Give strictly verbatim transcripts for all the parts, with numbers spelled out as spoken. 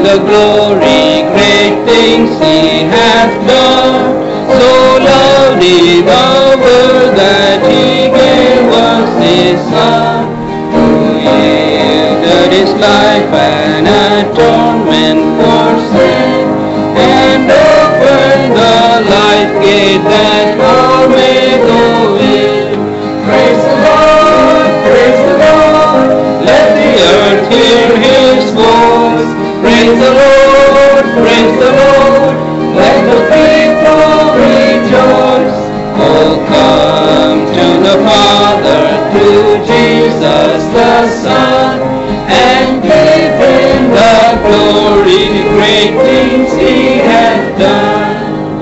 the glory, great things he hath done. So loved he the world that he gave us his Son, who yielded his life an atonement for sin, and opened the life gate that all may go in. Praise the Lord, praise the Lord, let the earth hear his voice. Praise the Lord, praise the Lord, let the people rejoice. Oh, come to the Father, to Jesus the Son, and give him the glory, great things he hath done.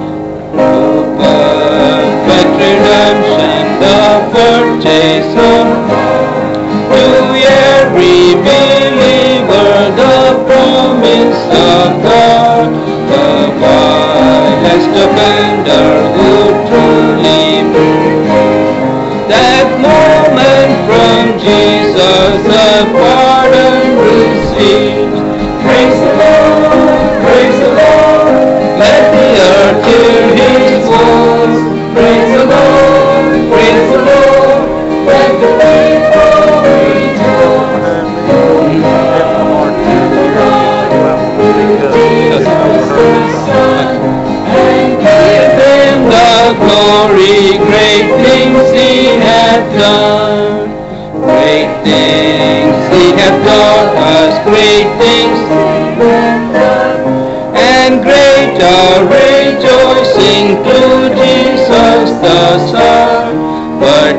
Oh, perfect redemption, the purchase of God, to every believer the promise of God, the vilest offender who truly believes. That moment from Jesus a pardon receives. Praise the Lord, praise the Lord, let the earth hear his voice. Praise the Lord, praise the Lord, let the people rejoice. Oh, Lord, to the Lord, to Jesus the Son, and give him the glory, great things he hath done. Great things he hath taught us, great things he hath done, and great our rejoicing to Jesus the Son, but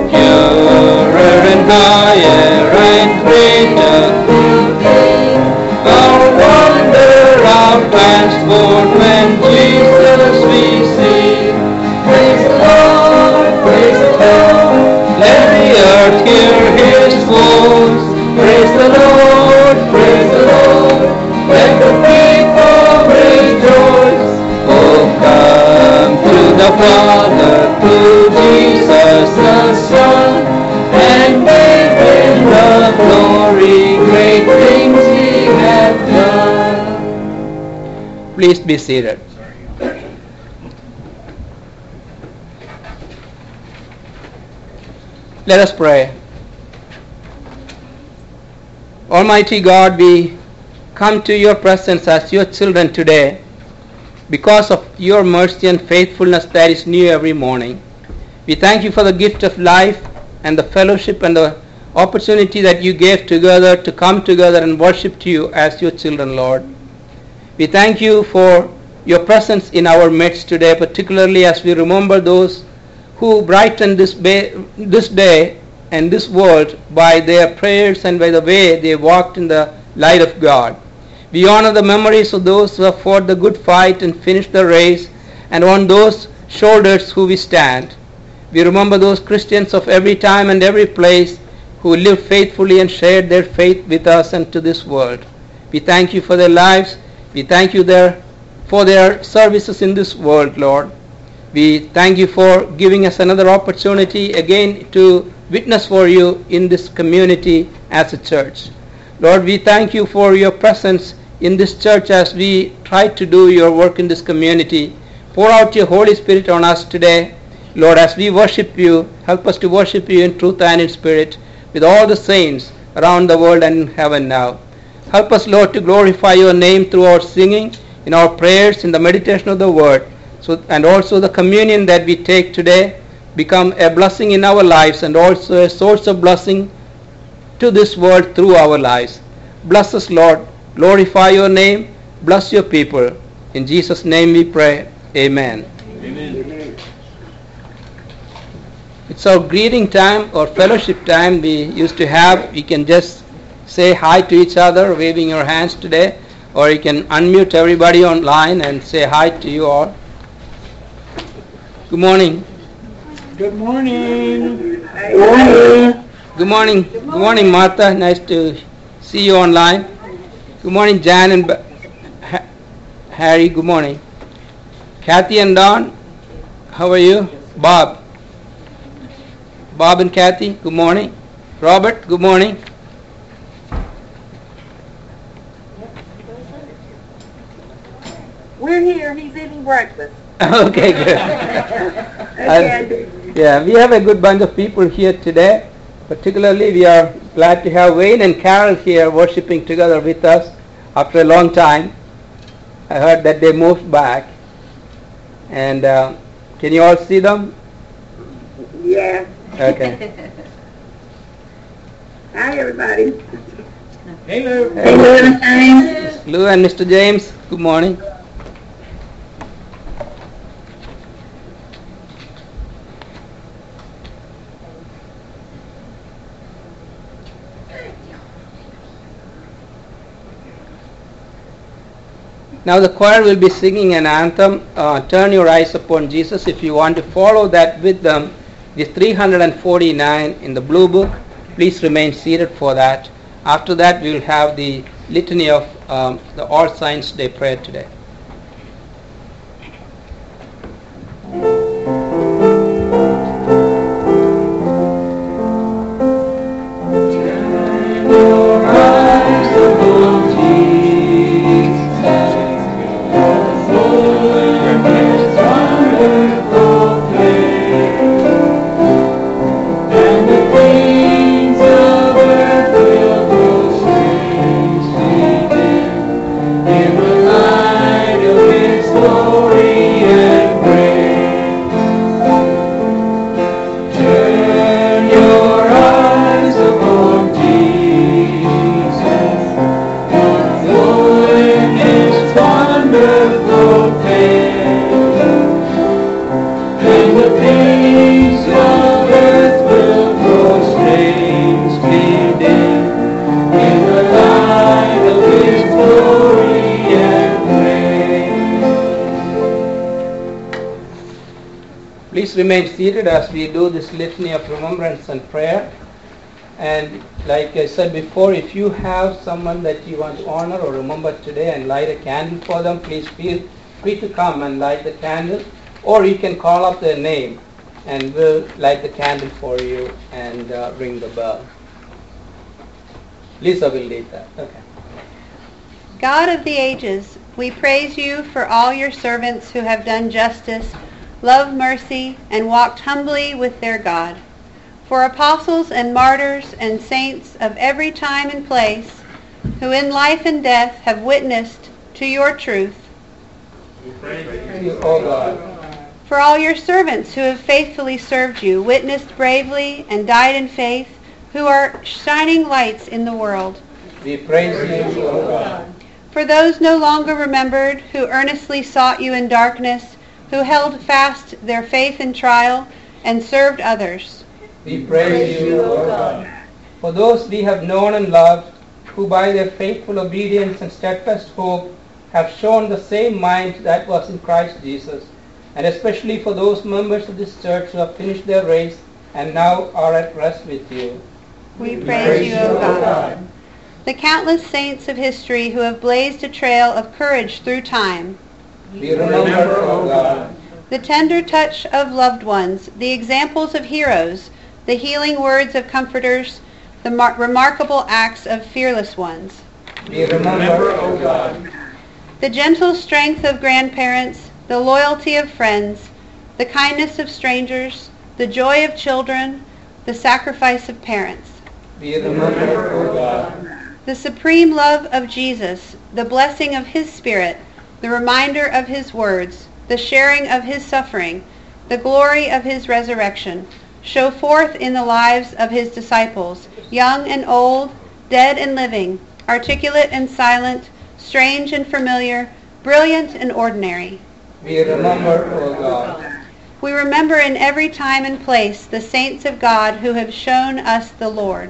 purer and higher and greater through thee, our wonder, our transport when Jesus we see. Praise the Lord, praise the Lord, let the earth hear his voice. Praise the Lord, praise the Lord, let the people rejoice. Oh, come to the Father, to Jesus the Son, and give him the glory, great things he hath done. Please be seated. Let us pray. Almighty God, we come to your presence as your children today because of your mercy and faithfulness that is new every morning. We thank you for the gift of life and the fellowship and the opportunity that you gave together to come together and worship to you as your children, Lord. We thank you for your presence in our midst today, particularly as we remember those who brighten this, ba- this day and this world by their prayers and by the way they walked in the light of God. We honor the memories of those who have fought the good fight and finished the race, and on those shoulders who we stand. We remember those Christians of every time and every place who lived faithfully and shared their faith with us and to this world. We thank you for their lives. We thank you there for their services in this world, Lord. We thank you for giving us another opportunity again to witness for you in this community as a church. Lord, we thank you for your presence in this church as we try to do your work in this community. Pour out your Holy Spirit on us today. Lord, as we worship you, help us to worship you in truth and in spirit with all the saints around the world and in heaven now. Help us, Lord, to glorify your name through our singing, in our prayers, in the meditation of the word. So, and also the communion that we take today become a blessing in our lives and also a source of blessing to this world through our lives. Bless us, Lord. Glorify your name. Bless your people. In Jesus' name we pray. Amen. Amen. It's our greeting time or fellowship time we used to have. We can just say hi to each other, waving your hands today, or you can unmute everybody online and say hi to you all. Good morning. Good morning. Good morning. Good morning. Good morning, Martha. Nice to see you online. Good morning, Jan and ba- ha- Harry. Good morning. Kathy and Don, how are you? Bob. Bob and Kathy, good morning. Robert, good morning. We're here. He's eating breakfast. Okay, good. Okay. Uh, yeah, we have a good bunch of people here today. Particularly, we are glad to have Wayne and Carol here worshiping together with us after a long time. I heard that they moved back. And uh, can you all see them? Yeah. Okay. Hi, everybody. Hello. Hey, Lou and Mister James, good morning. Now the choir will be singing an anthem, uh, Turn Your Eyes Upon Jesus. If you want to follow that with them, the three hundred forty-nine in the blue book, please remain seated for that. After that, we will have the litany of um, the All Saints' Day prayer today. Please remain seated as we do this litany of remembrance and prayer. And like I said before, if you have someone that you want to honor or remember today and light a candle for them, please feel free to come and light the candle. Or you can call up their name and we'll light the candle for you and uh, ring the bell. Lisa will lead that. Okay. God of the ages, we praise you for all your servants who have done justice, loved mercy, and walked humbly with their God. For apostles and martyrs and saints of every time and place, who in life and death have witnessed to your truth. We praise you, O God. For all your servants who have faithfully served you, witnessed bravely, and died in faith, who are shining lights in the world. We praise you, O God. For those no longer remembered, who earnestly sought you in darkness, who held fast their faith in trial, and served others. We praise you, O God. For those we have known and loved, who by their faithful obedience and steadfast hope have shown the same mind that was in Christ Jesus, and especially for those members of this church who have finished their race and now are at rest with you. We praise you, O God. The countless saints of history who have blazed a trail of courage through time. We remember, O God. The tender touch of loved ones, the examples of heroes, the healing words of comforters, the mar- remarkable acts of fearless ones. We remember, O God. The gentle strength of grandparents, the loyalty of friends, the kindness of strangers, the joy of children, the sacrifice of parents. We remember, O God. The supreme love of Jesus, the blessing of his Spirit, the reminder of his words, the sharing of his suffering, the glory of his resurrection, show forth in the lives of his disciples, young and old, dead and living, articulate and silent, strange and familiar, brilliant and ordinary. We remember, O God. We remember in every time and place the saints of God who have shown us the Lord.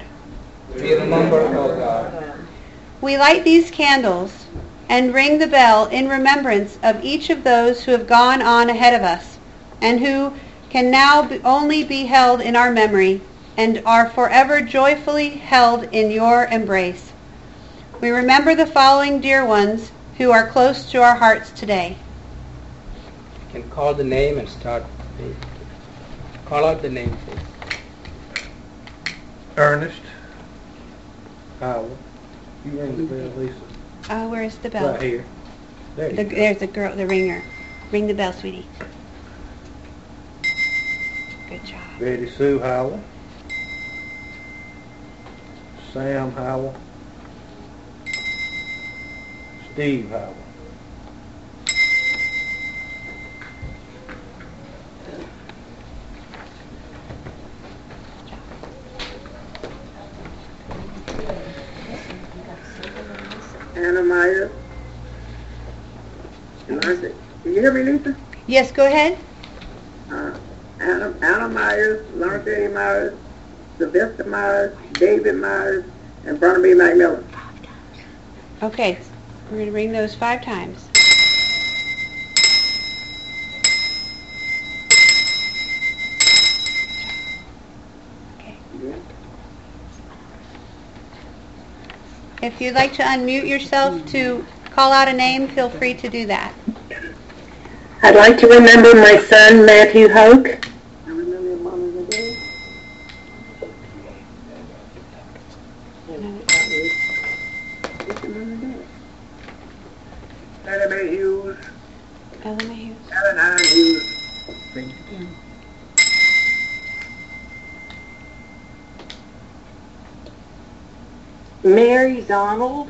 We remember, O God. We light these candles and ring the bell in remembrance of each of those who have gone on ahead of us and who can now be only be held in our memory and are forever joyfully held in your embrace. We remember the following dear ones who are close to our hearts today. You can call the name and start. Call out the name, please. Ernest. Uh, You ring the bell, Lisa. Uh, where is the bell? Right here. There you The, go. there's the girl, the ringer. Ring the bell, sweetie. Good job. Betty Sue Howell. Sam Howell. Steve Howell. Anna Myers. Martha. Did you hear me, Lisa? Yes, go ahead. Uh, Anna, Anna Myers, Lawrence A. Myers, Sylvester Myers, David Myers, and Barnaby McMillan. Okay, we're going to ring those five times. Okay. Yeah. If you'd like to unmute yourself to call out a name, feel free to do that. I'd like to remember my son, Matthew Hoke. I remember your mom and the day. What's your mom and dad? Ella Mae Hughes, Ellen Hughes. Ellen Hines Hughes. Mary Donald.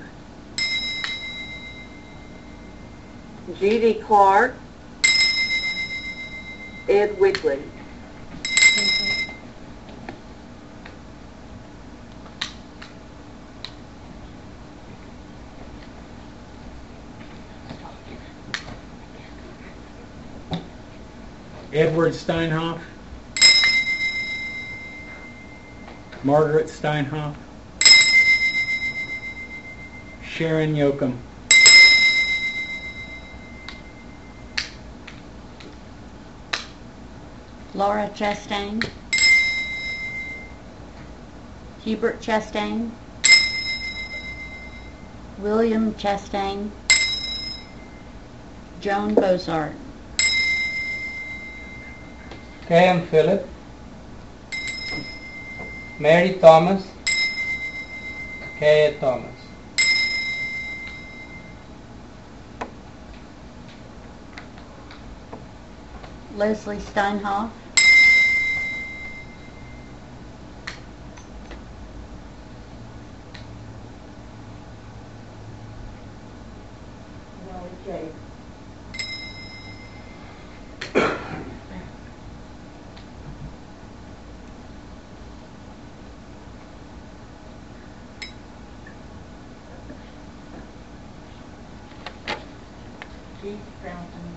Judy Clark. Ed Wigley. Edward Steinhoff, Margaret Steinhoff, Sharon Yoakum, Laura Chastain, Hubert Chastain, William Chastain, Joan Bozart. K M Phillip, Mary Thomas, K A Thomas. Leslie Steinhoff, Keith Fountain,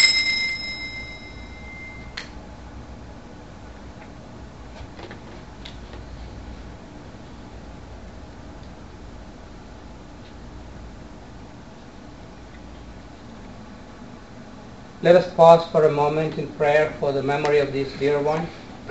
Let us pause for a moment in prayer for the memory of these dear ones.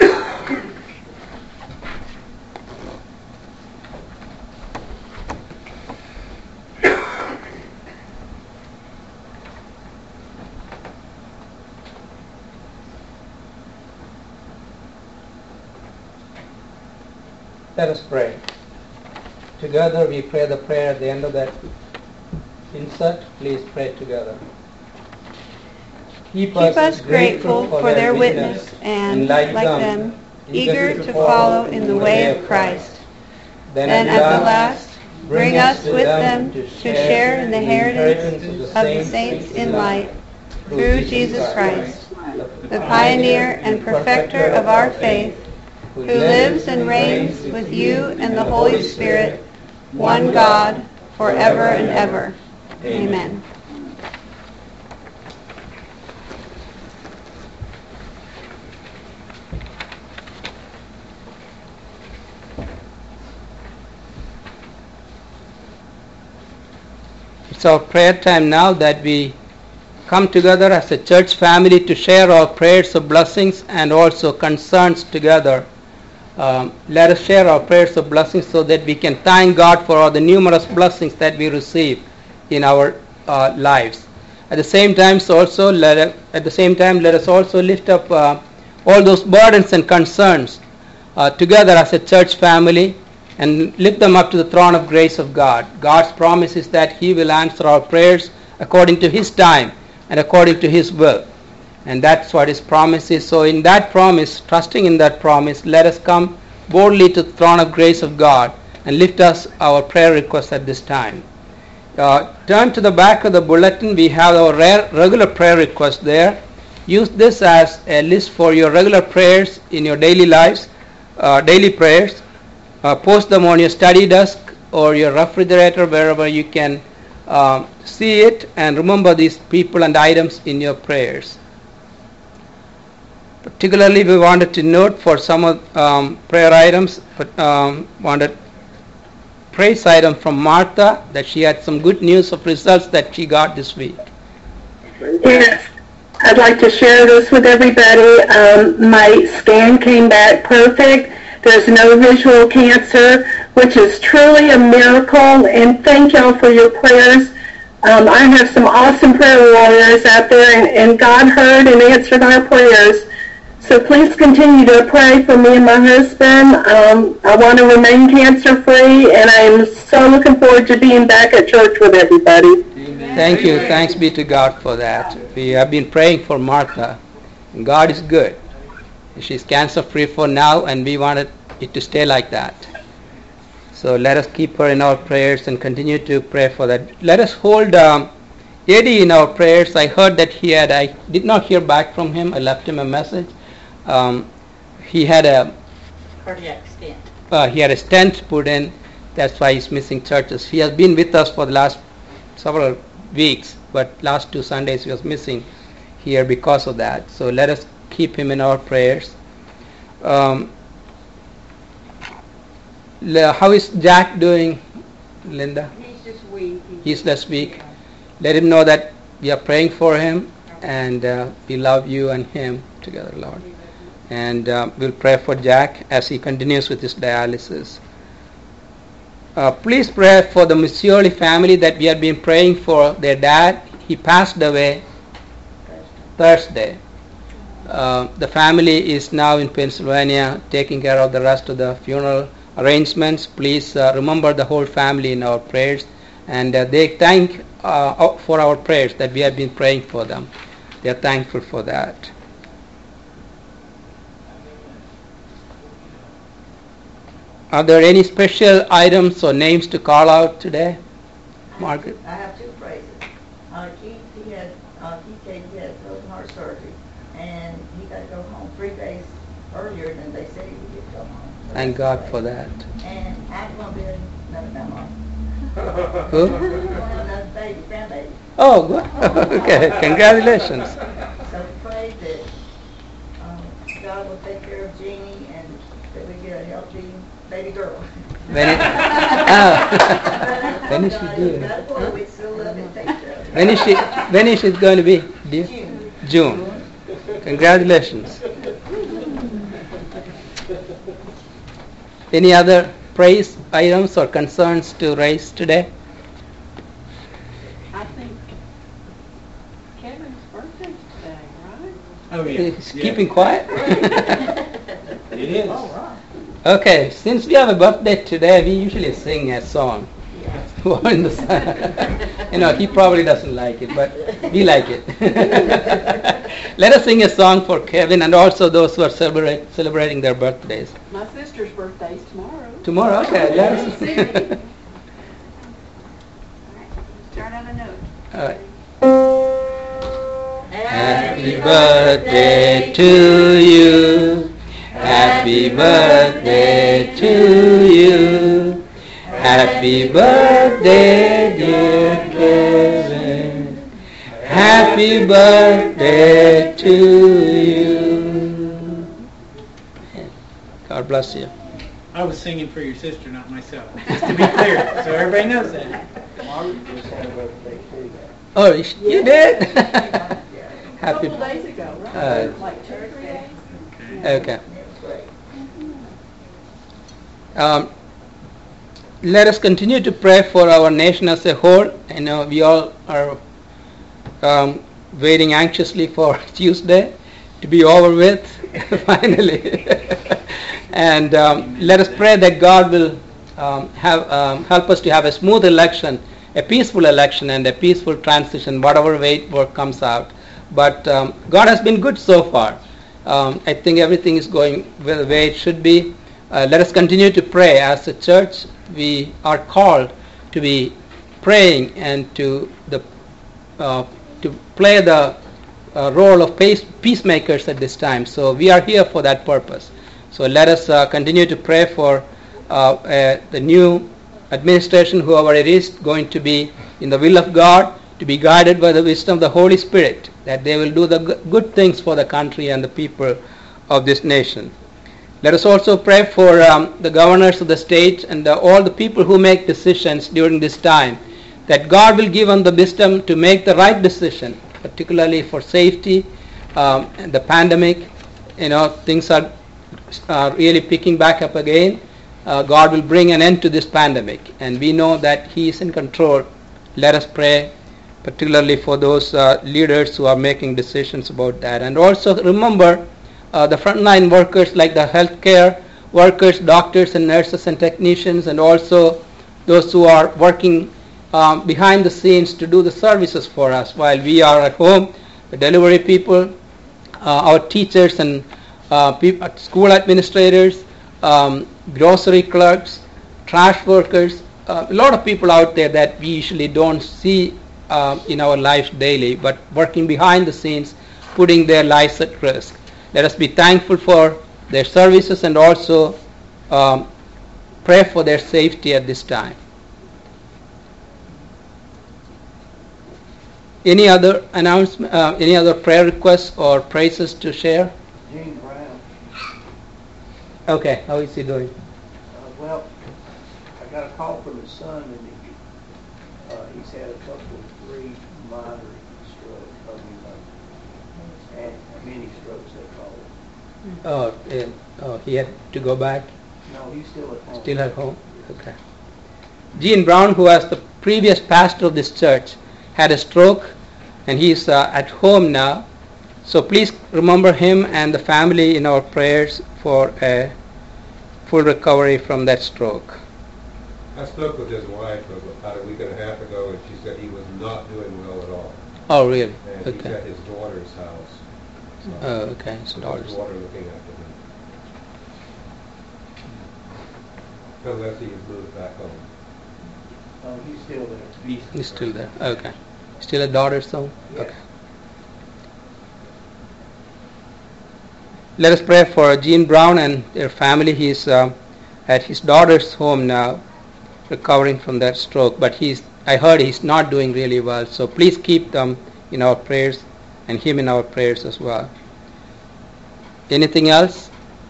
Let us pray. Together we pray the prayer at the end of that insert. Please pray together. Keep, Keep us grateful for their witness and, like them, eager to follow in the way of Christ. Then at the last, bring us with them to share in the inheritance of the saints in light, through Jesus Christ, the pioneer and perfecter of our faith, who lives and reigns with you and the Holy Spirit, one God, forever and ever. Amen. It's our prayer time now that we come together as a church family to share our prayers of blessings and also concerns together. Um, let us share our prayers of blessings so that we can thank God for all the numerous blessings that we receive in our uh, lives. At the same time, also let us, at the same time, let us also lift up uh, all those burdens and concerns uh, together as a church family and lift them up to the throne of grace of God. God's promise is that He will answer our prayers according to His time and according to His will. And that's what His promise is. So in that promise, trusting in that promise, let us come boldly to the throne of grace of God and lift us our prayer requests at this time. Uh, turn to the back of the bulletin. We have our rare, regular prayer requests there. Use this as a list for your regular prayers in your daily lives, uh, daily prayers. Uh, post them on your study desk or your refrigerator, wherever you can um, see it, and remember these people and items in your prayers. Particularly, we wanted to note for some of um, prayer items, but um, wanted praise item from Martha, that she had some good news of results that she got this week. Yes, I'd like to share this with everybody. Um, my scan came back perfect. There's no visual cancer, which is truly a miracle, and thank y'all for your prayers. Um, I have some awesome prayer warriors out there, and, and God heard and answered our prayers. So please continue to pray for me and my husband. Um, I want to remain cancer-free, and I'm so looking forward to being back at church with everybody. Amen. Thank you. Thanks be to God for that. We have been praying for Martha, and God is good. She's cancer-free for now, and we wanted it to stay like that. So let us keep her in our prayers and continue to pray for that. Let us hold um, Eddie in our prayers. I heard that he had, I did not hear back from him. I left him a message. Um, he had a Cardiac stent. uh, he had a stent put in. That's why he's missing churches. He has been with us for the last several weeks, but last two Sundays he was missing here because of that. So let us keep him in our prayers. Um, how is Jack doing, Linda? He's just weak. He's less weak. Let him know that we are praying for him, and uh, we love you and him together, Lord. And uh, we'll pray for Jack as he continues with his dialysis. Uh, please pray for the Musioli family that we have been praying for. Their dad, he passed away Thursday. Uh, the family is now in Pennsylvania taking care of the rest of the funeral arrangements. Please uh, remember the whole family in our prayers, and uh, they thank uh, for our prayers that we have been praying for them. They are thankful for that. Are there any special items or names to call out today, Margaret? I have two phrases. Uh, Keith, he had, uh, Keith said he had open heart surgery, and he got to go home three days earlier than they said he would go home. So Thank God for that. And I'm going to be another grandma. Who? Another baby, grandbaby. Oh, good. Okay, congratulations. So pray that um, God will take care of Jeannie and that we get a healthy baby girl. When, it, ah, when is she due? Huh? We still love it, take care of it. When is she? When is it going to be due? June. June. Congratulations. Any other praise items or concerns to raise today? I think Kevin's birthday today, right? Oh, yeah. He's yeah. keeping quiet. It is. All right. Okay, since we have a birthday today, we usually sing a song. In the sun. You know, he probably doesn't like it, but we like it. Let us sing a song for Kevin and also those who are celebrate, celebrating their birthdays. My sister's birthday's tomorrow. Tomorrow, okay. Let us. Start on a note. All right. Happy birthday to you. Happy birthday to you. Happy birthday, dear Kevin. Happy birthday to you. God bless you. I was singing for your sister, not myself. Just to be clear, so everybody knows that. Margaret just had a birthday too. Oh, you did? A Happy. couple days ago, right? Uh, Like two or three days. Okay. Um, let us continue to pray for our nation as a whole. I know we all are um, waiting anxiously for Tuesday to be over with, finally. And um, let us pray that God will um, have um, help us to have a smooth election a peaceful election and a peaceful transition, whatever way it work comes out. But um, God has been good so far. Um, I think everything is going the way it should be. Uh, let us continue to pray. As a church, we are called to be praying and to the uh, to play the uh, role of peace, peacemakers at this time. So we are here for that purpose. So let us uh, continue to pray for uh, uh, the new administration, whoever it is, going to be in the will of God, to be guided by the wisdom of the Holy Spirit, that they will do the g- good things for the country and the people of this nation. Let us also pray for um, the governors of the state and uh, all the people who make decisions during this time, that God will give them the wisdom to make the right decision, particularly for safety um, and the pandemic. You know, things are uh, really picking back up again. Uh, God will bring an end to this pandemic, and we know that He is in control. Let us pray, particularly for those uh, leaders who are making decisions about that. And also remember uh, the frontline workers, like the healthcare workers, doctors and nurses and technicians, and also those who are working um, behind the scenes to do the services for us while we are at home, the delivery people, uh, our teachers and uh, people, school administrators, um, grocery clerks, trash workers, uh, a lot of people out there that we usually don't see uh, in our lives daily, but working behind the scenes, putting their lives at risk. Let us be thankful for their services and also um, pray for their safety at this time. Any other announcement, uh, any other prayer requests or praises to share? Gene Brown. Okay, how is he doing? Uh, well, I got a call from his son, and he, uh, he's had a couple, three minor strokes, I mean, uh, and mini strokes, they call it. Oh, uh, oh, he had to go back? No, he's still at home. Still at home? Okay. Gene Brown, who was the previous pastor of this church, had a stroke, and he's uh, at home now. So please remember him and the family in our prayers for a full recovery from that stroke. I spoke with his wife about a week and a half ago, and she said he was not doing well at all. Oh, really? And Okay. he's at his daughter's house. So Oh, okay. His so daughter's. his daughter looking after him. Unless he has moved back home. Oh, he's still there. He's, He's still there. Okay. Still a daughter's home? Yes. Okay. Let us pray for Gene Brown and their family. He's uh, at his daughter's home now, recovering from that stroke. But he's, I heard he's not doing really well. So please keep them in our prayers and him in our prayers as well. Anything else?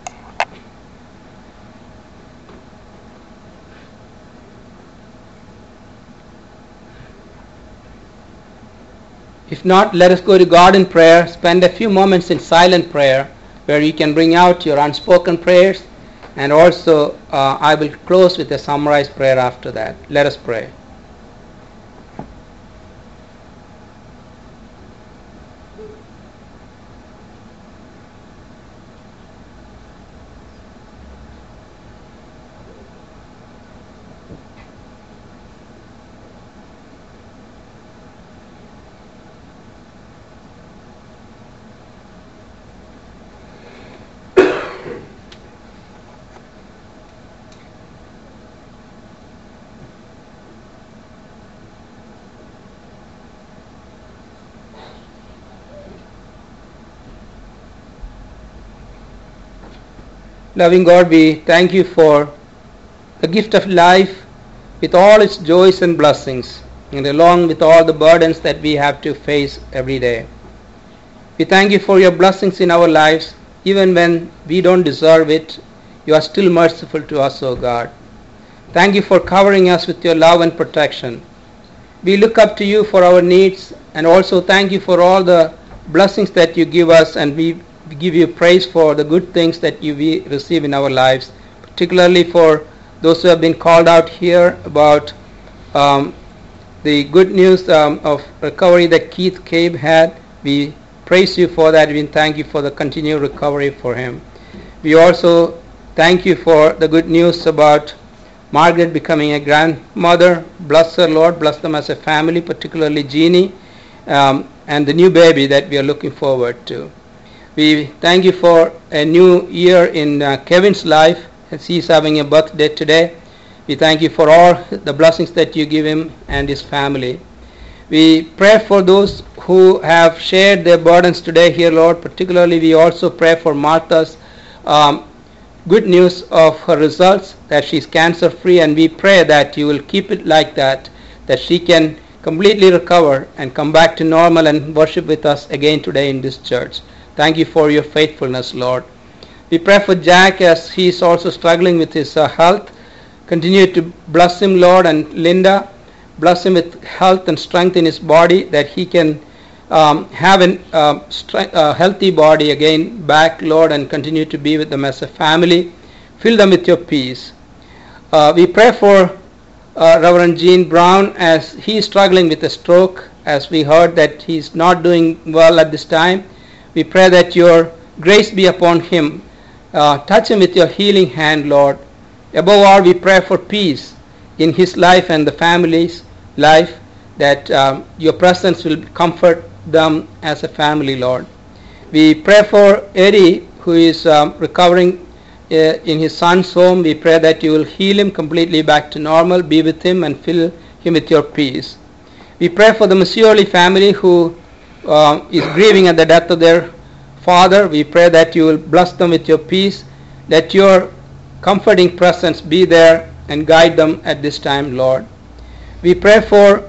If not, let us go to God in prayer. Spend a few moments in silent prayer where you can bring out your unspoken prayers, and also uh, I will close with a summarized prayer after that. Let us pray. Loving God, we thank you for the gift of life with all its joys and blessings, and along with all the burdens that we have to face every day. We thank you for your blessings in our lives. Even when we don't deserve it, you are still merciful to us, O God. Thank you for covering us with your love and protection. We look up to you for our needs, and also thank you for all the blessings that you give us, and we We give you praise for the good things that you we receive in our lives, particularly for those who have been called out here about um, the good news um, of recovery that Keith Cabe had. We praise you for that. We thank you for the continued recovery for him. We also thank you for the good news about Margaret becoming a grandmother. Bless her, Lord. Bless them as a family, particularly Jeannie, um, and the new baby that we are looking forward to. We thank you for a new year in uh, Kevin's life, as he's having a birthday today. We thank you for all the blessings that you give him and his family. We pray for those who have shared their burdens today here, Lord. Particularly, we also pray for Martha's um, good news of her results, that she's cancer free, and we pray that you will keep it like that, that she can completely recover and come back to normal and worship with us again today in this church. Thank you for your faithfulness, Lord. We pray for Jack as he is also struggling with his uh, health. Continue to bless him, Lord, and Linda. Bless him with health and strength in his body, that he can um, have a uh, stre- uh, healthy body again back, Lord, and continue to be with them as a family. Fill them with your peace. Uh, we pray for uh, Reverend Gene Brown as he is struggling with a stroke, as we heard that he is not doing well at this time. We pray that your grace be upon him. Uh, touch him with your healing hand, Lord. Above all, we pray for peace in his life and the family's life, that um, your presence will comfort them as a family, Lord. We pray for Eddie, who is um, recovering uh, in his son's home. We pray that you will heal him completely back to normal, be with him and fill him with your peace. We pray for the Musioli family who uh, is grieving at the death of their father. We pray that you will bless them with your peace, that your comforting presence be there and guide them at this time, Lord. We pray for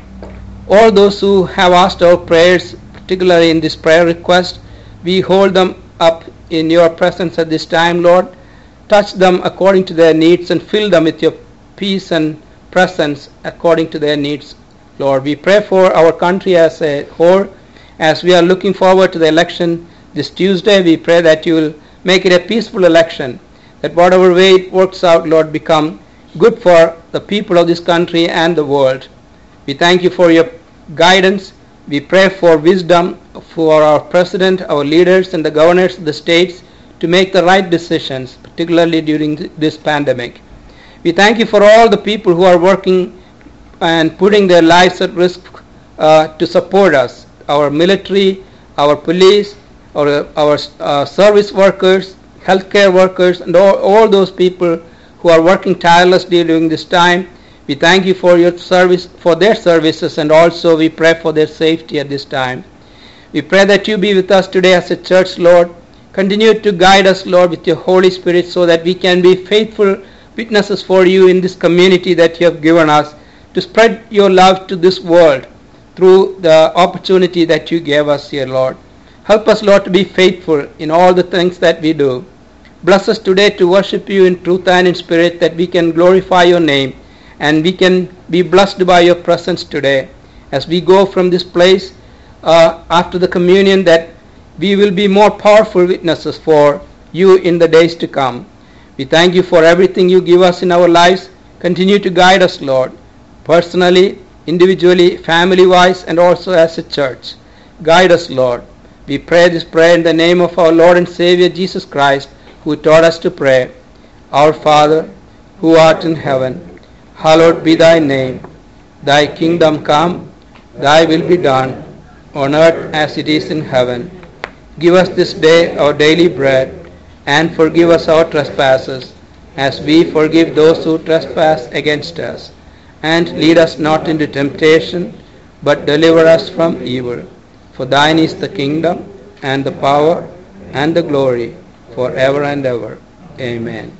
all those who have asked our prayers, particularly in this prayer request. We hold them up in your presence at this time, Lord. Touch them according to their needs and fill them with your peace and presence according to their needs, Lord. We pray for our country as a whole. As we are looking forward to the election this Tuesday, we pray that you will make it a peaceful election, that whatever way it works out, Lord, become good for the people of this country and the world. We thank you for your guidance. We pray for wisdom for our president, our leaders, and the governors of the states to make the right decisions, particularly during th- this pandemic. We thank you for all the people who are working and putting their lives at risk uh, to support us, our military, our police, our, our uh, service workers, healthcare workers, and all, all those people who are working tirelessly during this time. We thank you for your service, for their services, and also we pray for their safety at this time. We pray that you be with us today as a church, Lord. Continue to guide us, Lord, with your Holy Spirit, so that we can be faithful witnesses for you in this community that you have given us, to spread your love to this world through the opportunity that you gave us here, Lord. Help us, Lord, to be faithful in all the things that we do. Bless us today to worship you in truth and in spirit, that we can glorify your name and we can be blessed by your presence today. As we go from this place uh, after the communion, that we will be more powerful witnesses for you in the days to come. We thank you for everything you give us in our lives. Continue to guide us, Lord, personally, individually, family-wise, and also as a church. Guide us, Lord. We pray this prayer in the name of our Lord and Savior Jesus Christ, who taught us to pray. Our Father, who art in heaven, hallowed be thy name. Thy kingdom come, thy will be done, on earth as it is in heaven. Give us this day our daily bread, and forgive us our trespasses, as we forgive those who trespass against us. And lead us not into temptation, but deliver us from evil. For thine is the kingdom, and the power, and the glory, forever and ever. Amen.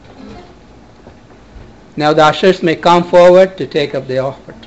Now the ushers may come forward to take up the offering.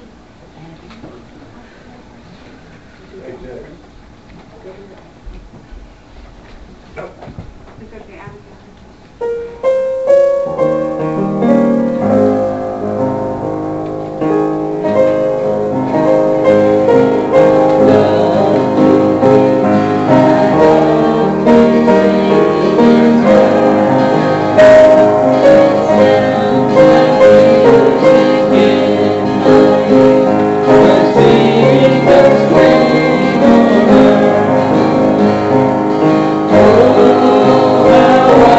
Oh,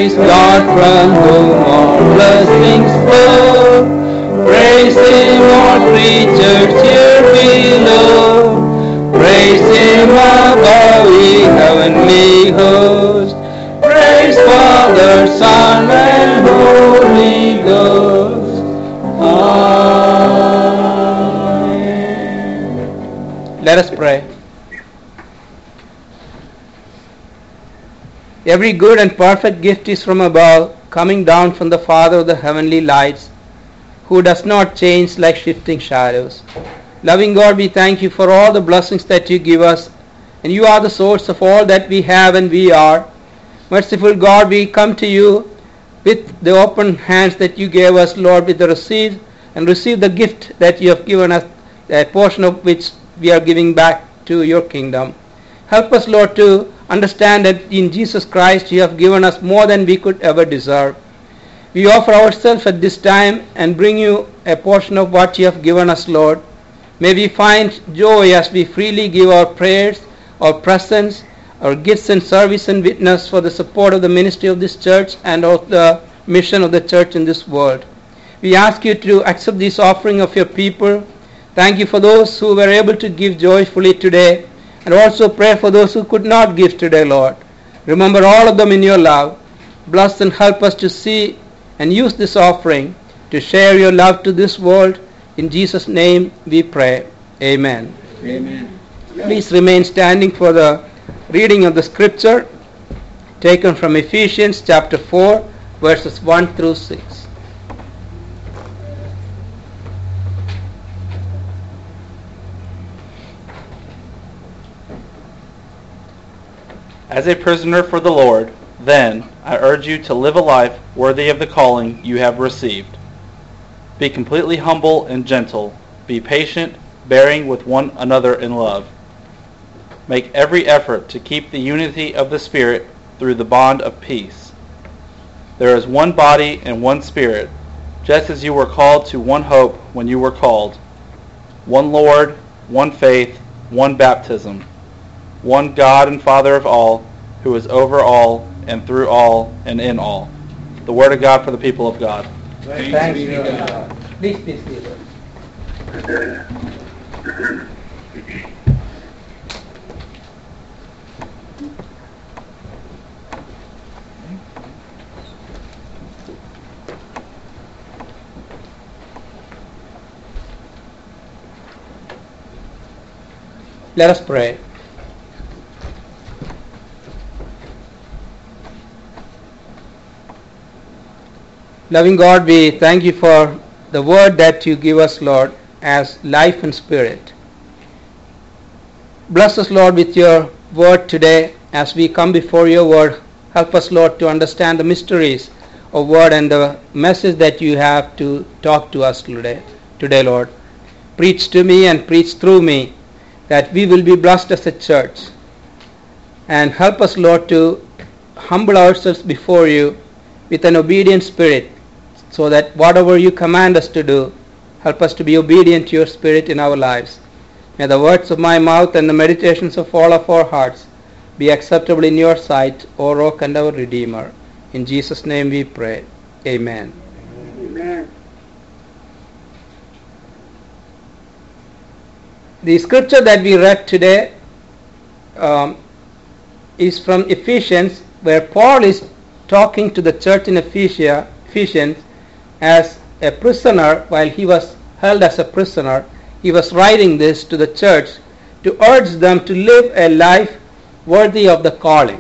Praise God from whom all blessings flow. Praise Him, all creatures here below. Praise Him above, ye heavenly hosts. Praise Father, Son, and Holy Ghost. Amen. Let us pray. Every good and perfect gift is from above, coming down from the Father of the heavenly lights, who does not change like shifting shadows. Loving God, we thank you for all the blessings that you give us, and you are the source of all that we have and we are. Merciful God, we come to you with the open hands that you gave us, Lord, with the receive and receive the gift that you have given us, a portion of which we are giving back to your kingdom. Help us, Lord, to understand that in Jesus Christ you have given us more than we could ever deserve. We offer ourselves at this time and bring you a portion of what you have given us, Lord. May we find joy as we freely give our prayers, our presence, our gifts and service and witness for the support of the ministry of this church and of the mission of the church in this world. We ask you to accept this offering of your people. Thank you for those who were able to give joyfully today, and also pray for those who could not give today, Lord. Remember all of them in your love. Bless and help us to see and use this offering to share your love to this world. In Jesus' name we pray. Amen. Amen. Please remain standing for the reading of the scripture taken from Ephesians chapter four, verses one through six. As a prisoner for the Lord, then, I urge you to live a life worthy of the calling you have received. Be completely humble and gentle. Be patient, bearing with one another in love. Make every effort to keep the unity of the Spirit through the bond of peace. There is one body and one Spirit, just as you were called to one hope when you were called. One Lord, one faith, one baptism. One God and Father of all, who is over all, and through all, and in all. The Word of God for the people of God. Thanks, Thanks be to God. God. Please be seated. Let us pray. Loving God, we thank you for the word that you give us, Lord, as life and spirit. Bless us, Lord, with your word today as we come before your word. Help us, Lord, to understand the mysteries of word and the message that you have to talk to us today, today, Lord. Preach to me and preach through me, that we will be blessed as a church. And help us, Lord, to humble ourselves before you with an obedient spirit, so that whatever you command us to do, help us to be obedient to your Spirit in our lives. May the words of my mouth and the meditations of all of our hearts be acceptable in your sight, O Rock and our Redeemer. In Jesus' name we pray. Amen. Amen. The scripture that we read today um, is from Ephesians, where Paul is talking to the church in Ephesia, Ephesians as a prisoner. While he was held as a prisoner, he was writing this to the church to urge them to live a life worthy of the calling.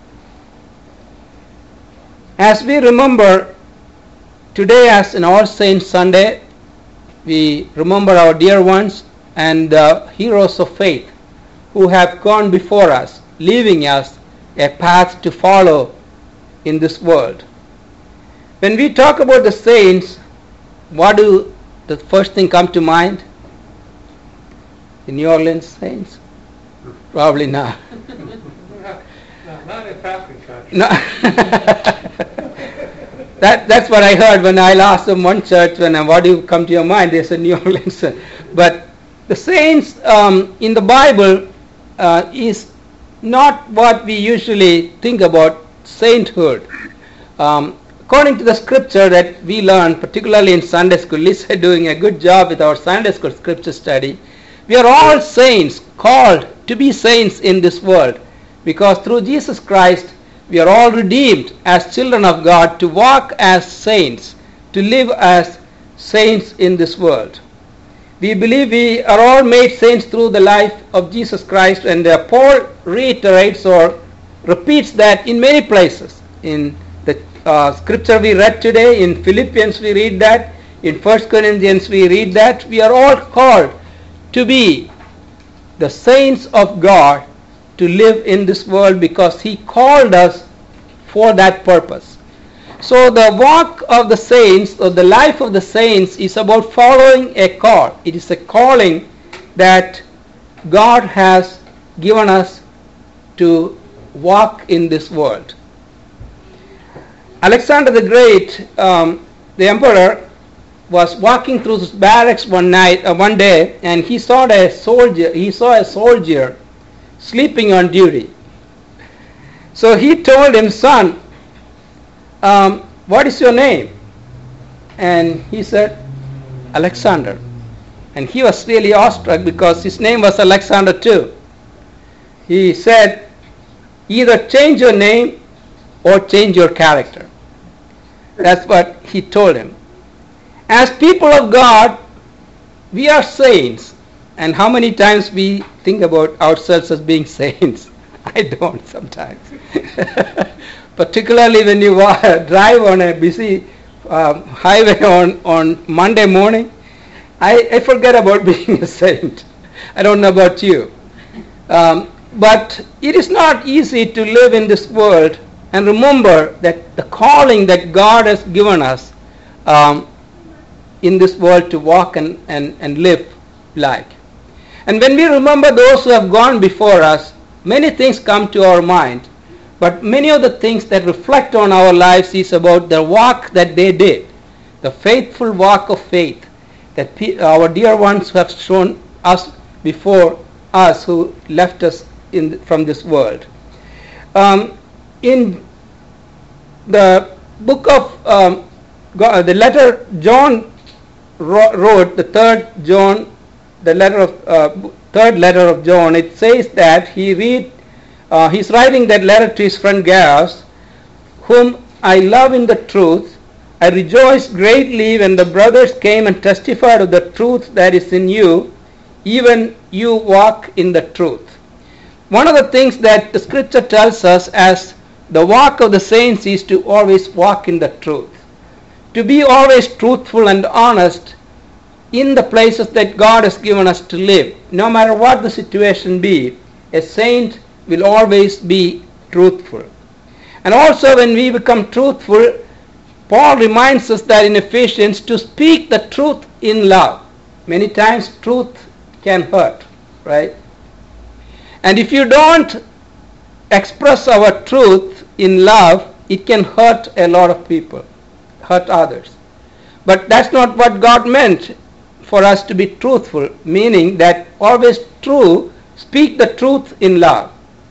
As we remember today as an All Saints Sunday, we remember our dear ones and the heroes of faith who have gone before us, leaving us a path to follow in this world. When we talk about the saints, what do the first thing come to mind? The New Orleans Saints? Probably not. Not, not in Falcon Country. No. that, that's what I heard when I asked them one church, when I, what do you come to your mind? They said New Orleans. But the saints um, in the Bible uh, is not what we usually think about sainthood. Um, according to the scripture that we learn, particularly in Sunday school, Lisa is doing a good job with our Sunday school scripture study. We are all saints, called to be saints in this world, because through Jesus Christ we are all redeemed as children of God to walk as saints, to live as saints in this world. We believe we are all made saints through the life of Jesus Christ, and uh, Paul reiterates or repeats that in many places. In the uh, scripture we read today, in Philippians we read that, in First Corinthians we read that. We are all called to be the saints of God, to live in this world because He called us for that purpose. So the walk of the saints, or the life of the saints, is about following a call. It is a calling that God has given us to walk in this world. Alexander the Great, um, the emperor, was walking through his barracks one night, uh, one day, and he saw a soldier. He saw a soldier sleeping on duty. So he told him, "Son, um, what is your name?" And he said, "Alexander." And he was really awestruck because his name was Alexander too. He said, "Either change your name or change your character." That's what he told him. As people of God, we are saints. And how many times we think about ourselves as being saints? I don't sometimes. Particularly when you drive on a busy um, highway on, on Monday morning, I, I forget about being a saint. I don't know about you. Um, but it is not easy to live in this world and remember that the calling that God has given us um, in this world to walk and, and, and live like. And when we remember those who have gone before us, many things come to our mind. But many of the things that reflect on our lives is about the walk that they did, the faithful walk of faith that pe- our dear ones who have shown us before us, who left us in from this world. Um, in the book of um, God, the letter John wrote, the third John, the letter of uh, third letter of John, it says that he read, uh, he's writing that letter to his friend Gaius, whom I love in the truth. I rejoiced greatly when the brothers came and testified of the truth that is in you, even you walk in the truth. One of the things that the scripture tells us as the walk of the saints is to always walk in the truth. To be always truthful and honest in the places that God has given us to live. No matter what the situation be, a saint will always be truthful. And also when we become truthful, Paul reminds us that in Ephesians to speak the truth in love. Many times truth can hurt, right? And if you don't express our truth in love, it can hurt a lot of people, hurt others. But that's not what God meant for us to be truthful, meaning that always true, speak the truth in love.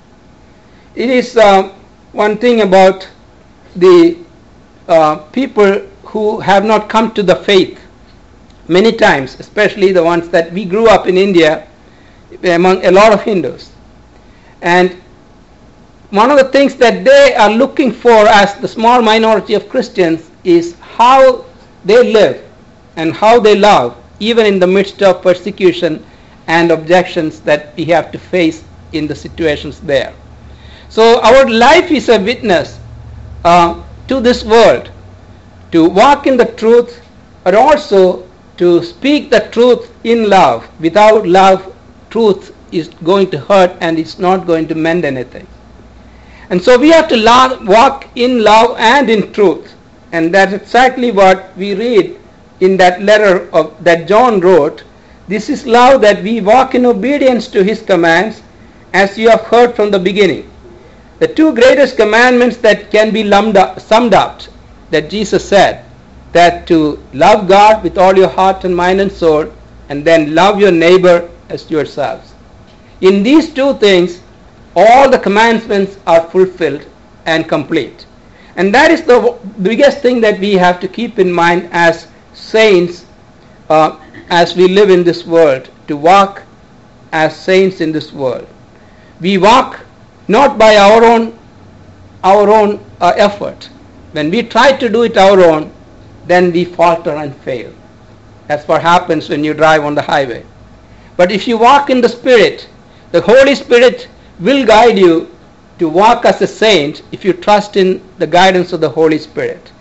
It is uh, one thing about the uh, people who have not come to the faith many times, especially the ones that we grew up in India among a lot of Hindus. And one of the things that they are looking for as the small minority of Christians is how they live and how they love, even in the midst of persecution and objections that we have to face in the situations there. So our life is a witness uh, to this world, to walk in the truth, but also to speak the truth in love. Without love, truth is going to hurt and it's not going to mend anything. And so we have to love, walk in love and in truth. And that's exactly what we read in that letter of, that John wrote. This is love, that we walk in obedience to his commands, as you have heard from the beginning. The two greatest commandments that can be up, summed up, that Jesus said, that to love God with all your heart and mind and soul, and then love your neighbor as yourselves. In these two things, all the commandments are fulfilled and complete. And that is the biggest thing that we have to keep in mind as saints, uh, as we live in this world, to walk as saints in this world. We walk not by our own our own uh, effort. When we try to do it our own, then we falter and fail. That's what happens when you drive on the highway. But if you walk in the Spirit, the Holy Spirit will guide you to walk as a saint if you trust in the guidance of the Holy Spirit.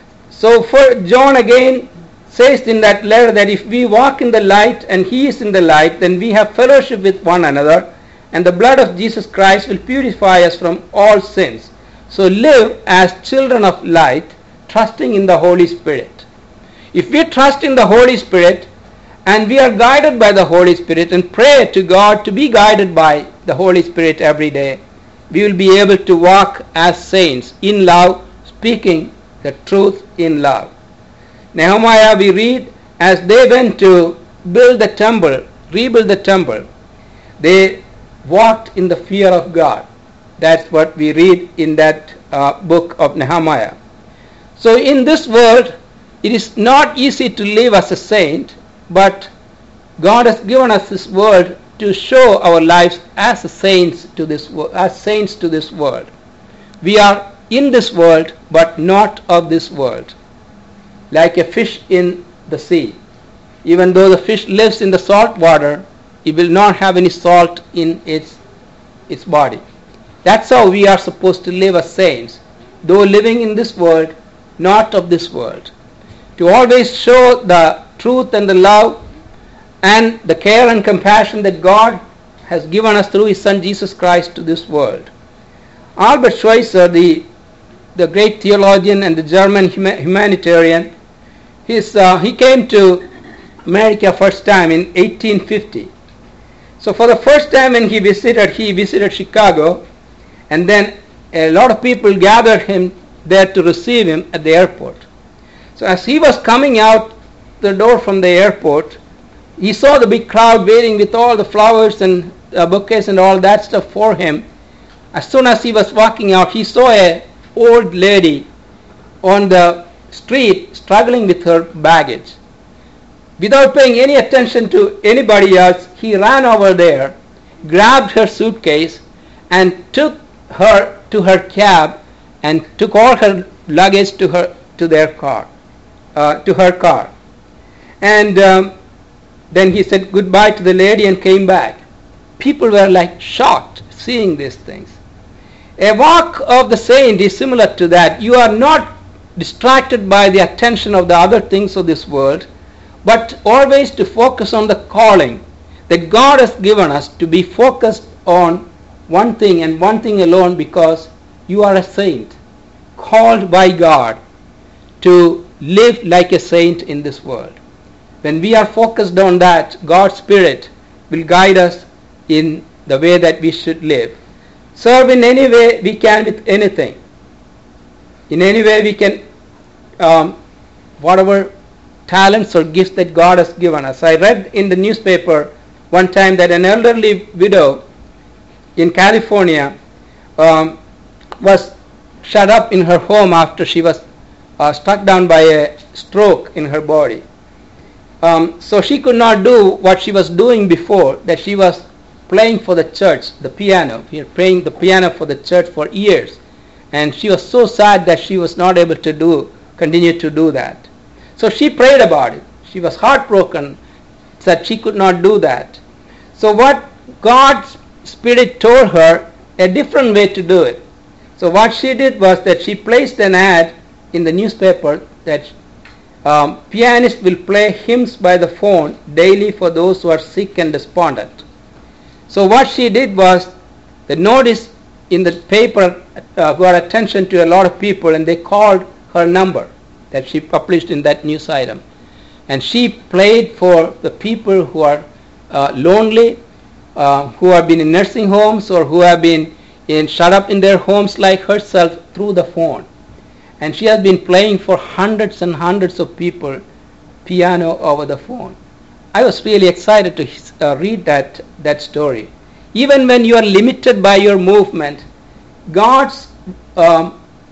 So for John again says in that letter that if we walk in the light and he is in the light, then we have fellowship with one another, and the blood of Jesus Christ will purify us from all sins. So live as children of light, trusting in the Holy Spirit. If we trust in the Holy Spirit and we are guided by the Holy Spirit and pray to God to be guided by the Holy Spirit every day, we will be able to walk as saints in love, speaking the truth in love. Nehemiah, we read, as they went to build the temple, rebuild the temple, they walked in the fear of God. That's what we read in that uh, book of Nehemiah. So in this world, it is not easy to live as a saint, but God has given us this world to show our lives as saints to this as saints to this world. We are in this world, but not of this world. Like a fish in the sea. Even though the fish lives in the salt water, it will not have any salt in its its body. That's how we are supposed to live as saints, though living in this world, not of this world. To always show the truth and the love and the care and compassion that God has given us through His Son Jesus Christ to this world. Albert Schweitzer, the, the great theologian and the German humanitarian, his, uh, he came to America first time in eighteen fifty. So for the first time when he visited, he visited Chicago, and then a lot of people gathered him there to receive him at the airport. So as he was coming out the door from the airport, he saw the big crowd waiting with all the flowers and uh, bouquets and all that stuff for him. As soon as he was walking out, he saw a old lady on the street struggling with her baggage. Without paying any attention to anybody else, he ran over there, grabbed her suitcase, and took her to her cab and took all her luggage to her to their car, uh, to her car. And um, then he said goodbye to the lady and came back. People were like shocked seeing these things. A walk of the saint is similar to that. You are not distracted by the attention of the other things of this world, but always to focus on the calling that God has given us, to be focused on one thing and one thing alone, because you are a saint, called by God to live like a saint in this world. When we are focused on that, God's Spirit will guide us in the way that we should live. Serve in any way we can with anything. In any way we can, um, whatever talents or gifts that God has given us. I read in the newspaper one time that an elderly widow in California um, was shut up in her home after she was uh, struck down by a stroke in her body. Um, so she could not do what she was doing before, that she was playing for the church, the piano. We were playing the piano for the church for years. And she was so sad that she was not able to do, continue to do that. So she prayed about it. She was heartbroken that she could not do that. So what God's Spirit told her a different way to do it. So what she did was that she placed an ad in the newspaper that um, pianists will play hymns by the phone daily for those who are sick and despondent. So what she did was, the notice in the paper uh, got attention to a lot of people, and they called her number that she published in that news item. And she played for the people who are uh, lonely, uh, who have been in nursing homes, or who have been in, shut up in their homes like herself, through the phone. And she has been playing for hundreds and hundreds of people piano over the phone. I was really excited to uh, read that, that story. Even when you are limited by your movement, God's um,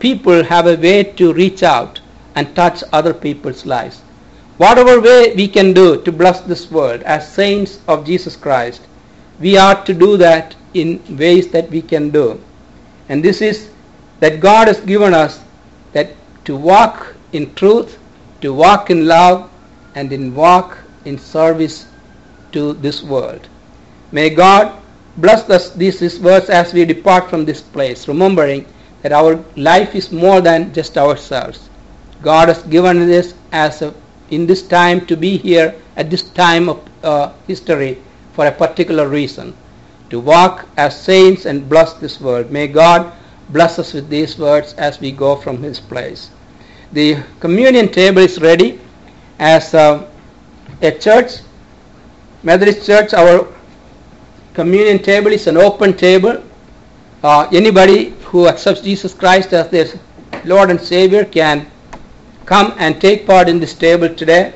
people have a way to reach out and touch other people's lives. Whatever way we can do to bless this world as saints of Jesus Christ, we are to do that in ways that we can do. And this is that God has given us that to walk in truth, to walk in love, and in walk in service to this world. May God bless us these, these words as we depart from this place, remembering that our life is more than just ourselves. God has given this as a, in this time to be here at this time of uh, history for a particular reason, to walk as saints and bless this world. May God bless us with these words as we go from His place. The communion table is ready. As uh, a church, Methodist Church, our communion table is an open table. Uh, anybody who accepts Jesus Christ as their Lord and Savior can come and take part in this table today.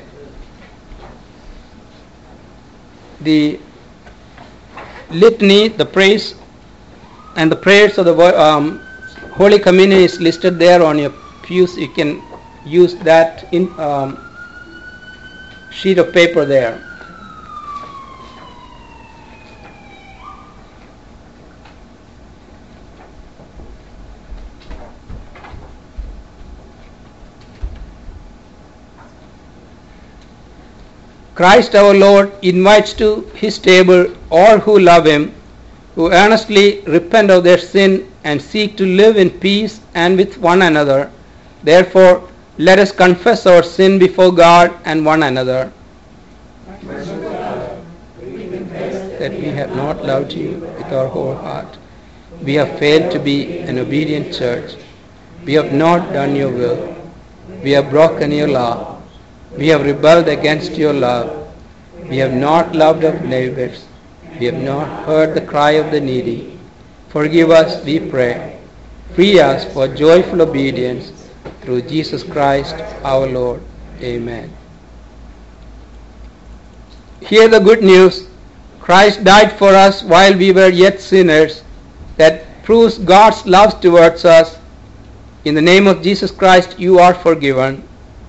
The litany, the praise, and the prayers of the um, Holy Communion is listed there on your pews. You can use that in um, sheet of paper there. Christ our Lord invites to His table all who love Him, who earnestly repent of their sin and seek to live in peace and with one another. Therefore, let us confess our sin before God and one another. That we have not loved you with our whole heart. We have failed to be an obedient church. We have not done your will. We have broken your law. We have rebelled against your love. We have not loved our neighbors. We have not heard the cry of the needy. Forgive us, we pray. Free us for joyful obedience through Jesus Christ our Lord. Amen. Hear the good news. Christ died for us while we were yet sinners. That proves God's love towards us. In the name of Jesus Christ, you are forgiven.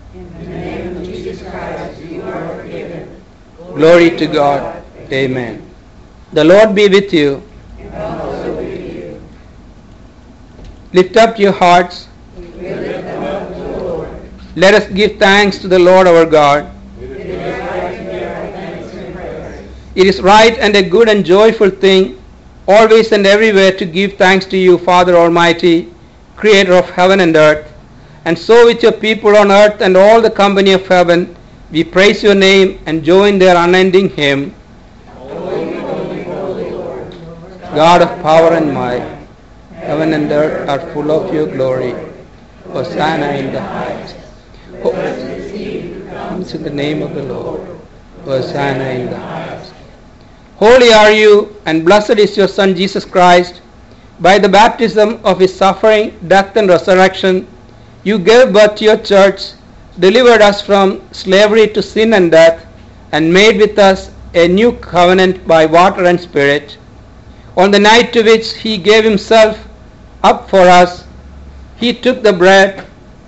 Glory to God. Amen. The Lord be with you. And also with you. Lift up your hearts. We lift them up to the Lord. Let us give thanks to the Lord our God. It is right to give our thanks and praise. It is right and a good and joyful thing, always and everywhere, to give thanks to you, Father Almighty, Creator of heaven and earth. And so with your people on earth and all the company of heaven, we praise your name and join their unending hymn. Holy, holy, holy Lord, God of power and might, heaven and earth are full of your glory. Hosanna in the highest. blessed is he who Comes in the name of the Lord. Hosanna in the highest. Holy are you, and blessed is your Son Jesus Christ. By the baptism of his suffering, death, and resurrection, you gave birth to your church, delivered us from slavery to sin and death, and made with us a new covenant by water and spirit. On the night to which he gave himself up for us, he took the bread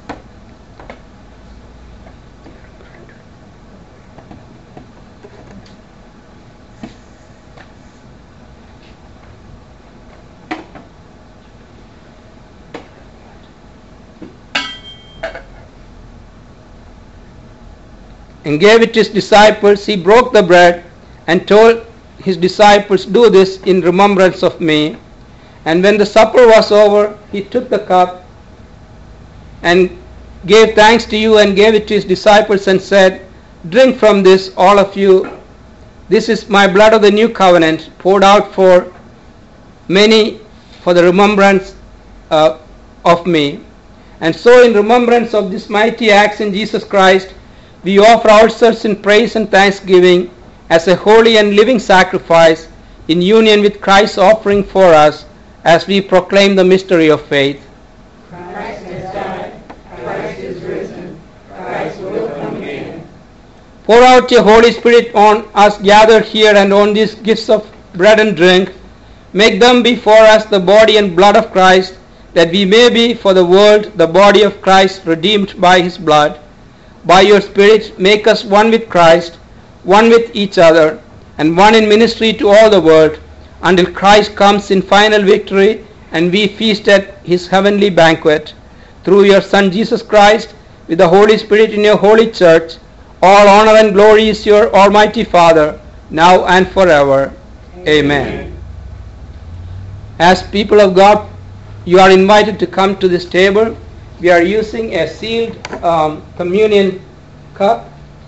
and gave it to his disciples. He broke the bread and told his disciples, "Do this in remembrance of me." And when the supper was over, he took the cup and gave thanks to you and gave it to his disciples and said, "Drink from this, all of you. This is my blood of the new covenant, poured out for many for the remembrance uh, of me." And so in remembrance of this mighty acts in Jesus Christ, we offer ourselves in praise and thanksgiving as a holy and living sacrifice in union with Christ's offering for us as we proclaim the mystery of faith. Christ has died, Christ is risen, Christ will come again. Pour out your Holy Spirit on us gathered here and on these gifts of bread and drink. Make them be for us the body and blood of Christ, that we may be for the world the body of Christ, redeemed by his blood. By your Spirit, make us one with Christ, one with each other, and one in ministry to all the world, until Christ comes in final victory and we feast at his heavenly banquet. Through your Son Jesus Christ, with the Holy Spirit in your holy church, all honor and glory is your Almighty Father, now and forever. Amen. As people of God, you are invited to come to this table. We are using a sealed um, communion cup.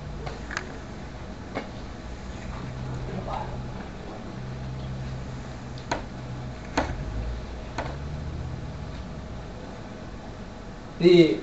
The,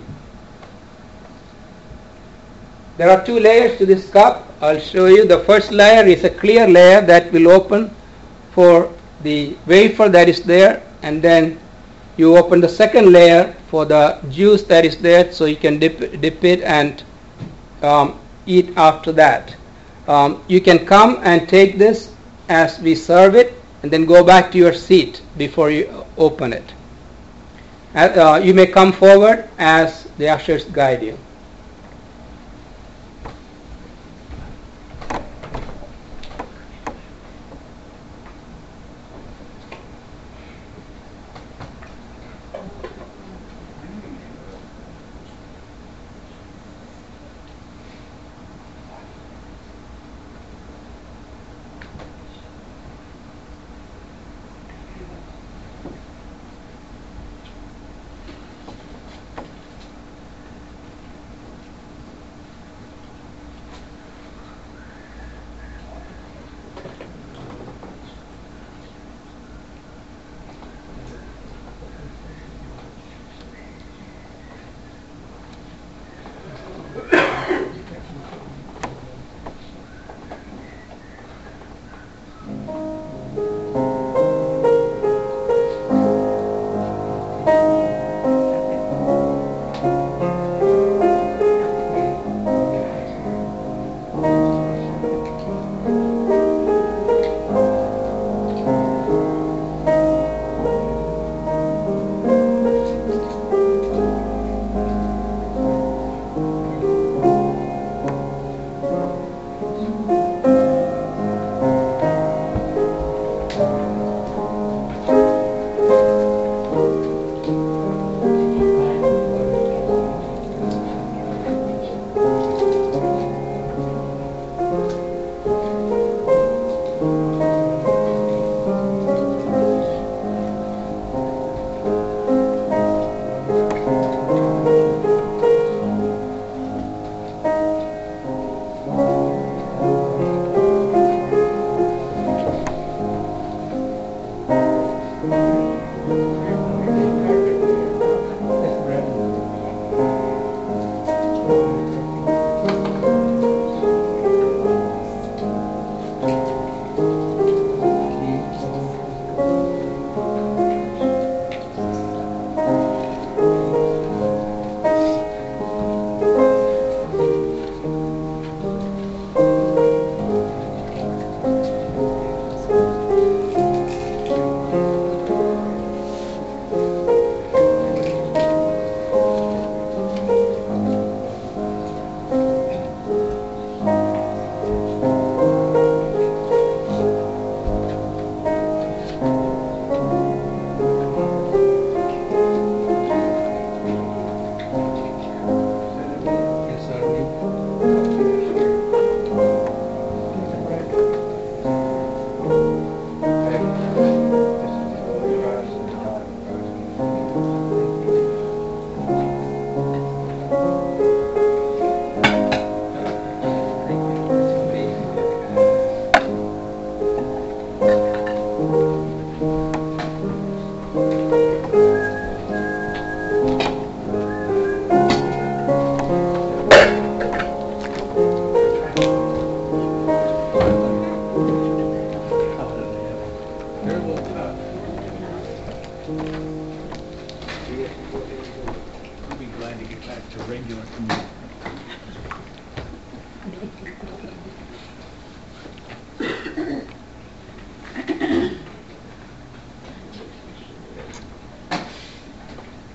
there are two layers to this cup. I'll show you. The first layer is a clear layer that will open for the wafer that is there, and then you open the second layer for the juice that is there, so you can dip, dip it and um, eat after that. Um, you can come and take this as we serve it, and then go back to your seat before you open it. Uh, you may come forward as the ushers guide you.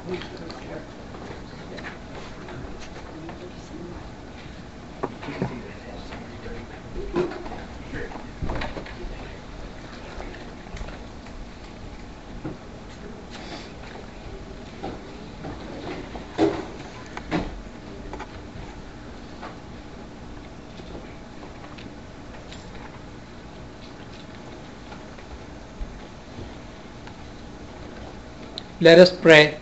Let us pray.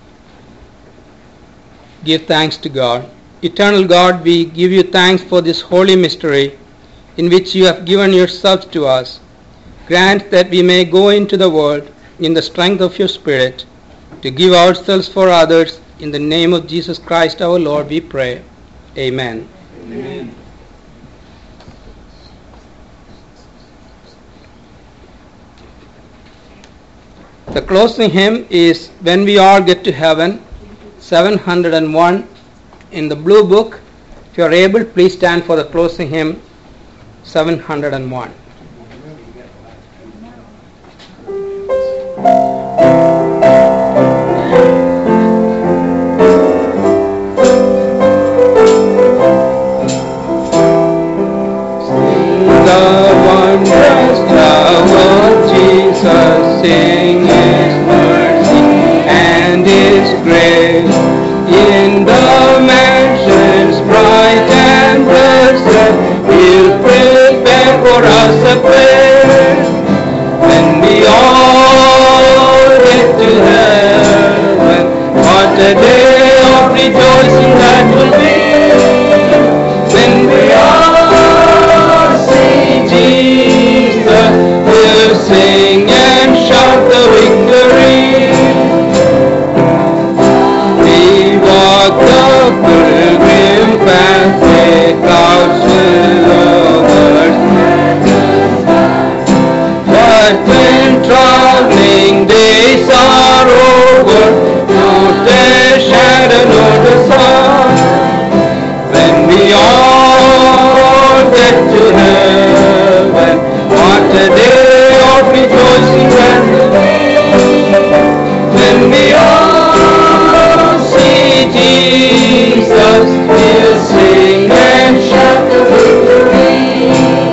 Give thanks to God. Eternal God, we give you thanks for this holy mystery in which you have given yourself to us. Grant that we may go into the world in the strength of your Spirit to give ourselves for others. In the name of Jesus Christ our Lord we pray. Amen. Amen. The closing hymn is When We All Get to Heaven, seven hundred one in the blue book. If you are able, please stand for the closing hymn, seven hundred one. The wondrous love of Jesus, sing His mercy and His grace. In the mansions bright and blessed, He'll prepare for us a place. When we all get to heaven, what a day of rejoicing that will be. When we all see Jesus, we'll sing and shout the victory. We walk the pilgrim path, the clouds will overspread. But when traveling days are over, no the shadow nor the sun. When we all get to heaven, what a day of rejoicing that will be. When we all see Jesus, we'll sing and shout the victory.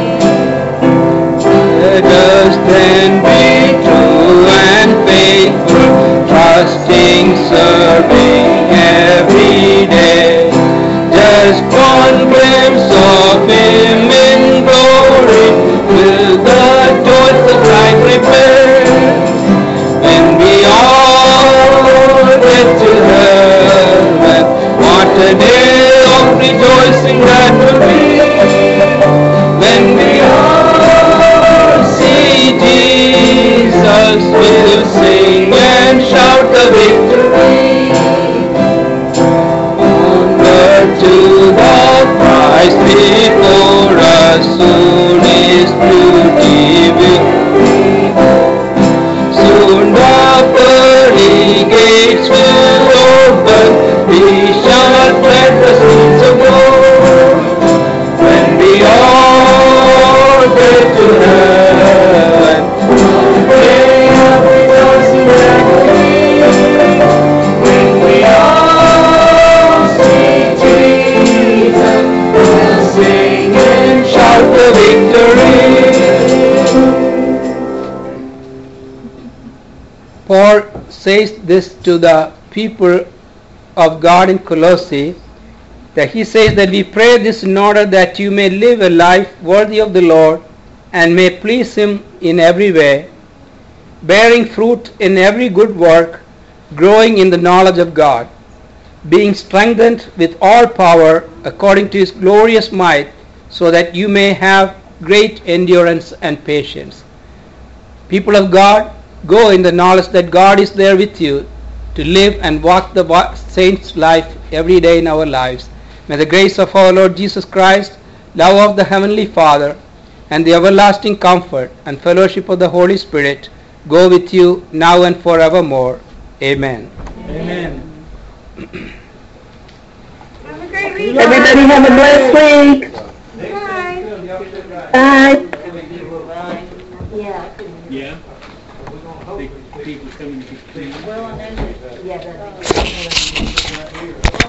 Let us then be true and faithful, trusting, serving every day. Just one glimpse of Him in glory will the joyful bride prepare. When we all get to heaven, what a day of rejoicing that will be. When we all see Jesus, we'll sing and shout the victory. Onward to the Christ before us, soon His beauty will. Soon the pearly gates will open, we shall tread the streets of gold. When we all get to heaven, one day of rejoicing that will be. When we all see Jesus, we'll sing and shout the victory. Paul says this to the people of God in Colossae, that he says that we pray this in order that you may live a life worthy of the Lord and may please Him in every way, bearing fruit in every good work, growing in the knowledge of God, being strengthened with all power according to His glorious might, so that you may have great endurance and patience. People of God, go in the knowledge that God is there with you to live and walk the saint's life every day in our lives. May the grace of our Lord Jesus Christ, love of the Heavenly Father, and the everlasting comfort and fellowship of the Holy Spirit go with you now and forevermore. Amen. Amen. Have a great week. Everybody have a blessed week. Bye. Bye. Yeah. Yeah. people coming to get clean. Well, and then, yeah, that.